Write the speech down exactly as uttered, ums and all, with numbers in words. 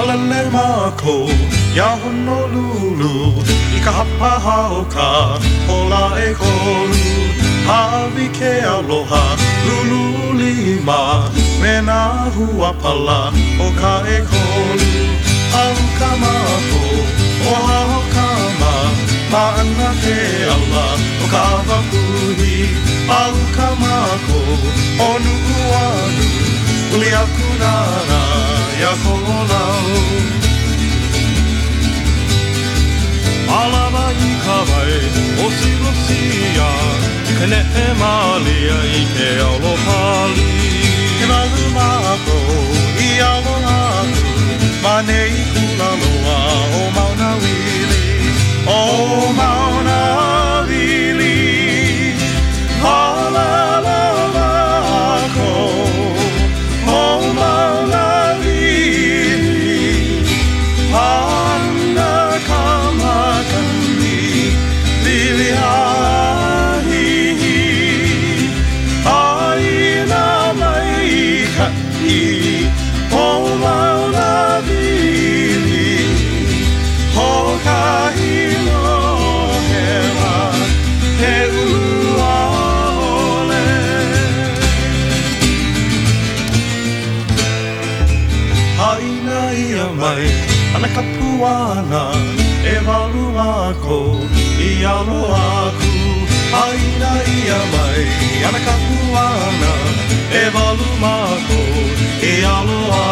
Alele mako, ia honolulu, I ka hapa hauka, hola e kolu. Hawi ke aloha, lulu lima, me nā hua pala, o ka e kolu. Auka mako, o hao kama, maana ke ala, o ka awapuhi. Auka mako, o nuku anu, uli aku nara, ia kolau. Alama I ka wai, o silosia, I ka nehe malia I ke alohali. Ke malu mako, I aloha aku, ma nei kula loa o Mauna Wili. O Mauna Wili, halala mako, o Mauna Wili, hana kamakani, lili ahihi, aina mai kai, o Mauna Wili, hokai lohewa, he ulua ole. Haina ia mai, ana kapuana, e walu ako, I alo aku. Haina ia mai, ana kapuana, e walu ako, e alo aku.